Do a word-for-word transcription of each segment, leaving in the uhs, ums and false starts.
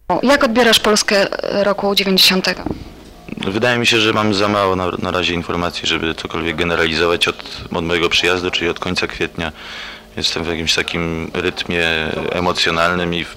Jak odbierasz Polskę roku dziewięćdziesiątego? Wydaje mi się, że mam za mało na, na razie informacji, żeby cokolwiek generalizować od, od mojego przyjazdu, czyli od końca kwietnia. Jestem w jakimś takim rytmie emocjonalnym i,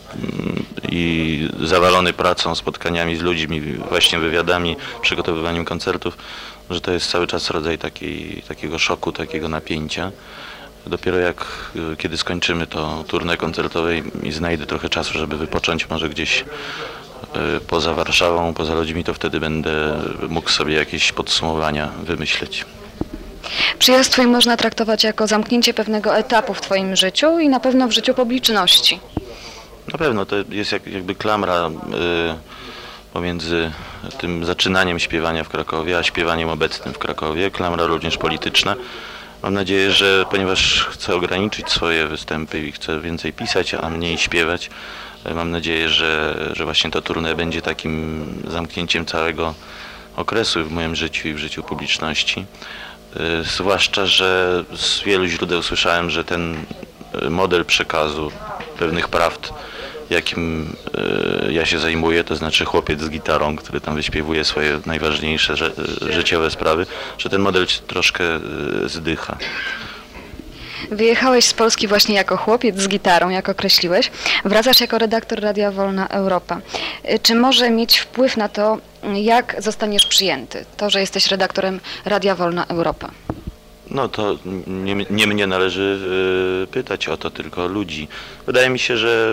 i zawalony pracą, spotkaniami z ludźmi, właśnie wywiadami, przygotowywaniem koncertów, że to jest cały czas rodzaj takiej, takiego szoku, takiego napięcia. Dopiero jak, kiedy skończymy to tournée koncertowe i znajdę trochę czasu, żeby wypocząć może gdzieś poza Warszawą, poza ludźmi, to wtedy będę mógł sobie jakieś podsumowania wymyśleć. Przyjazd twój można traktować jako zamknięcie pewnego etapu w twoim życiu i na pewno w życiu publiczności. Na pewno, to jest jak, jakby klamra y, pomiędzy tym zaczynaniem śpiewania w Krakowie, a śpiewaniem obecnym w Krakowie. Klamra również polityczna. Mam nadzieję, że ponieważ chcę ograniczyć swoje występy i chcę więcej pisać, a mniej śpiewać, mam nadzieję, że, że właśnie to tournée będzie takim zamknięciem całego okresu w moim życiu i w życiu publiczności. Zwłaszcza, że z wielu źródeł słyszałem, że ten model przekazu pewnych prawd, jakim ja się zajmuję, to znaczy chłopiec z gitarą, który tam wyśpiewuje swoje najważniejsze życiowe sprawy, że ten model troszkę zdycha. Wyjechałeś z Polski właśnie jako chłopiec z gitarą, jak określiłeś. Wracasz jako redaktor Radia Wolna Europa. Czy może mieć wpływ na to, jak zostaniesz przyjęty? To, że jesteś redaktorem Radia Wolna Europa. No to nie, nie mnie należy y, pytać o to, tylko ludzi. Wydaje mi się, że,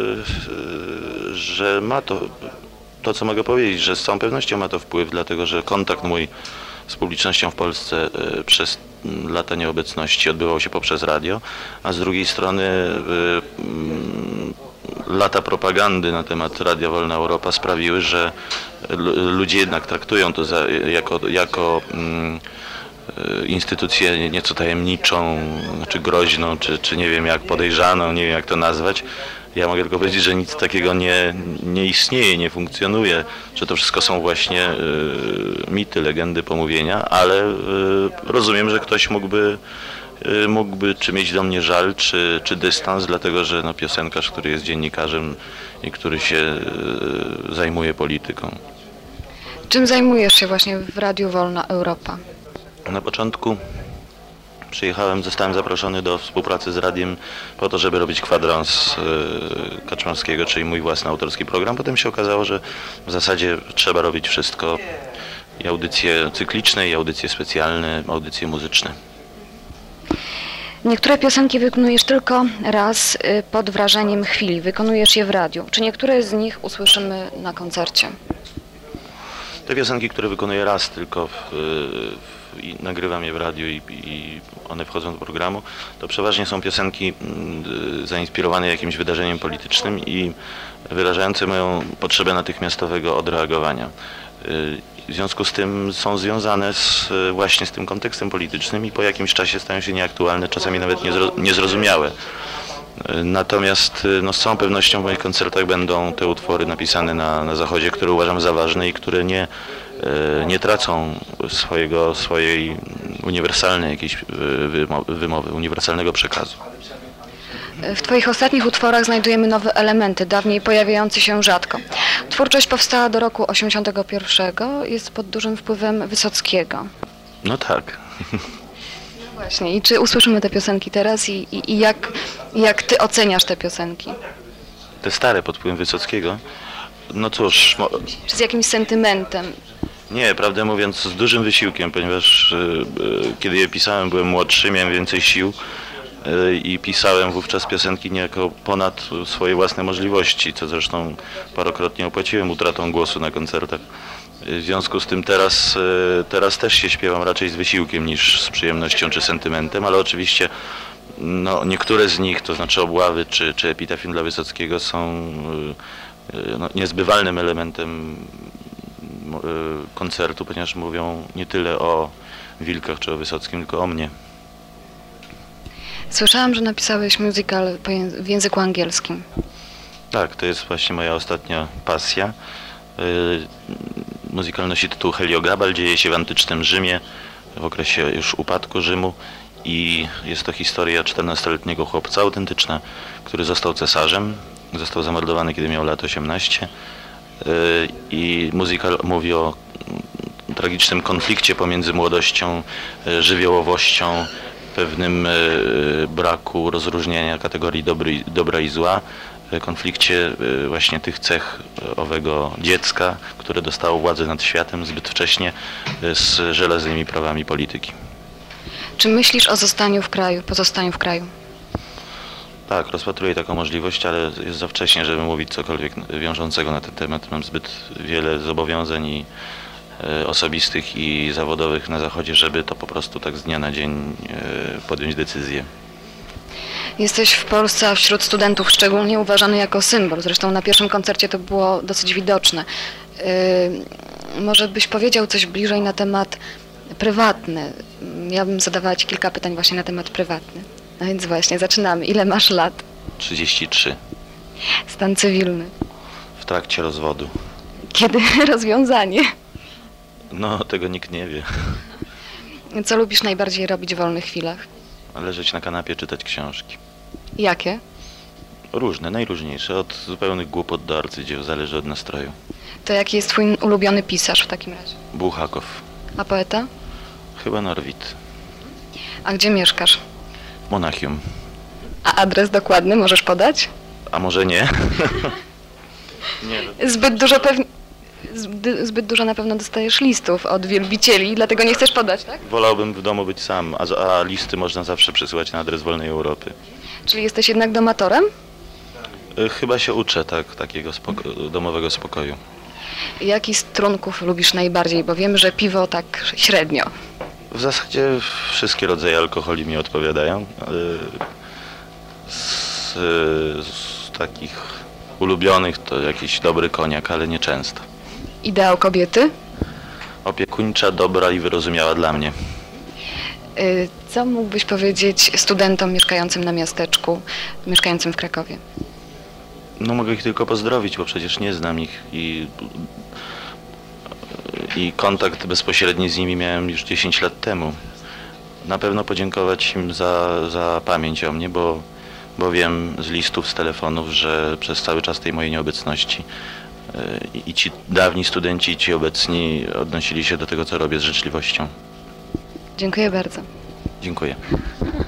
y, y, że ma to, to co mogę powiedzieć, że z całą pewnością ma to wpływ, dlatego że kontakt mój z publicznością w Polsce y, przez lata nieobecności odbywał się poprzez radio, a z drugiej strony y, y, lata propagandy na temat Radia Wolna Europa sprawiły, że ludzie jednak traktują to za, jako, jako y, instytucję nieco tajemniczą, czy groźną, czy, czy nie wiem jak podejrzaną, nie wiem jak to nazwać. Ja mogę tylko powiedzieć, że nic takiego nie, nie istnieje, nie funkcjonuje, że to wszystko są właśnie y, mity, legendy, pomówienia, ale y, rozumiem, że ktoś mógłby, y, mógłby czy mieć do mnie żal, czy, czy dystans, dlatego że no, piosenkarz, który jest dziennikarzem i który się y, zajmuje polityką. Czym zajmujesz się właśnie w Radiu Wolna Europa? Na początku przyjechałem, zostałem zaproszony do współpracy z radiem po to, żeby robić kwadrans y, Kaczmarskiego, czyli mój własny autorski program. Potem się okazało, że w zasadzie trzeba robić wszystko. I audycje cykliczne, i audycje specjalne, audycje muzyczne. Niektóre piosenki wykonujesz tylko raz y, pod wrażeniem chwili. Wykonujesz je w radiu. Czy niektóre z nich usłyszymy na koncercie? Te piosenki, które wykonuję raz tylko w, w i nagrywam je w radiu i, i one wchodzą do programu, to przeważnie są piosenki y, zainspirowane jakimś wydarzeniem politycznym i wyrażające moją potrzebę natychmiastowego odreagowania. Y, w związku z tym są związane z, właśnie z tym kontekstem politycznym i po jakimś czasie stają się nieaktualne, czasami nawet niezro, niezrozumiałe. Y, natomiast no, z całą pewnością w moich koncertach będą te utwory napisane na, na Zachodzie, które uważam za ważne i które nie nie tracą swojego, swojej uniwersalnej jakiejś wymowy, uniwersalnego przekazu. W twoich ostatnich utworach znajdujemy nowe elementy, dawniej pojawiające się rzadko. Twórczość powstała do roku osiemdziesiątego pierwszego, jest pod dużym wpływem Wysockiego. No tak. Właśnie, i czy usłyszymy te piosenki teraz i, i, i jak, jak ty oceniasz te piosenki? Te stare pod wpływem Wysockiego? No cóż... Czy z jakimś sentymentem? Nie, prawdę mówiąc z dużym wysiłkiem, ponieważ y, y, kiedy je pisałem, byłem młodszy, miałem więcej sił y, i pisałem wówczas piosenki niejako ponad swoje własne możliwości, co zresztą parokrotnie opłaciłem utratą głosu na koncertach. W związku z tym teraz, y, teraz też się śpiewam raczej z wysiłkiem niż z przyjemnością czy sentymentem, ale oczywiście no, niektóre z nich, to znaczy Obławy czy, czy Epitafium dla Wysockiego są y, y, no, niezbywalnym elementem koncertu, ponieważ mówią nie tyle o Wilkach czy o Wysockim, tylko o mnie. Słyszałam, że napisałeś musical w języku angielskim. Tak, to jest właśnie moja ostatnia pasja. Musical nosi tytuł Heliogabal, dzieje się w antycznym Rzymie, w okresie już upadku Rzymu i jest to historia czternastoletniego chłopca, autentyczna, który został cesarzem Został zamordowany, kiedy miał lat osiemnaście. I musical mówi o tragicznym konflikcie pomiędzy młodością, żywiołowością, pewnym braku rozróżnienia kategorii dobry, dobra i zła, konflikcie właśnie tych cech owego dziecka, które dostało władzę nad światem zbyt wcześnie, z żelaznymi prawami polityki. Czy myślisz o zostaniu w kraju, pozostaniu w kraju? Tak, rozpatruję taką możliwość, ale jest za wcześnie, żeby mówić cokolwiek wiążącego na ten temat. Mam zbyt wiele zobowiązań i e, osobistych i zawodowych na Zachodzie, żeby to po prostu tak z dnia na dzień e, podjąć decyzję. Jesteś w Polsce, a wśród studentów szczególnie uważany jako symbol. Zresztą na pierwszym koncercie to było dosyć widoczne. Yy, może byś powiedział coś bliżej na temat prywatny. Ja bym zadawała Ci kilka pytań właśnie na temat prywatny. No więc właśnie, zaczynamy. Ile masz lat? trzydzieści trzy. Stan cywilny. W trakcie rozwodu. Kiedy rozwiązanie? No, tego nikt nie wie. Co lubisz najbardziej robić w wolnych chwilach? Leżeć na kanapie, czytać książki. Jakie? Różne, najróżniejsze. Od zupełnych głupot do arcydzieł, zależy od nastroju. To jaki jest Twój ulubiony pisarz w takim razie? Bułhakow. A poeta? Chyba Norwid. A gdzie mieszkasz? Monachium. A adres dokładny możesz podać? A może nie? Nie, no. Zbyt dużo pewnie... Zbyt, zbyt dużo na pewno dostajesz listów od wielbicieli, dlatego nie chcesz podać, tak? Wolałbym w domu być sam, a, a listy można zawsze przesyłać na adres Wolnej Europy. Czyli jesteś jednak domatorem? Y, Chyba się uczę tak, takiego spoko domowego spokoju. Jaki z trunków lubisz najbardziej? Bo wiem, że piwo tak średnio. W zasadzie wszystkie rodzaje alkoholi mi odpowiadają. Y, Z, z takich ulubionych to jakiś dobry koniak, ale nie często. Ideał kobiety? Opiekuńcza, dobra i wyrozumiała dla mnie. Y, Co mógłbyś powiedzieć studentom mieszkającym na miasteczku, mieszkającym w Krakowie? No mogę ich tylko pozdrowić, bo przecież nie znam ich i, i kontakt bezpośredni z nimi miałem już dziesięć lat temu. Na pewno podziękować im za, za pamięć o mnie, bo, bo wiem z listów, z telefonów, że przez cały czas tej mojej nieobecności y, i ci dawni studenci, i ci obecni odnosili się do tego, co robię, z życzliwością. Dziękuję bardzo. Dziękuję.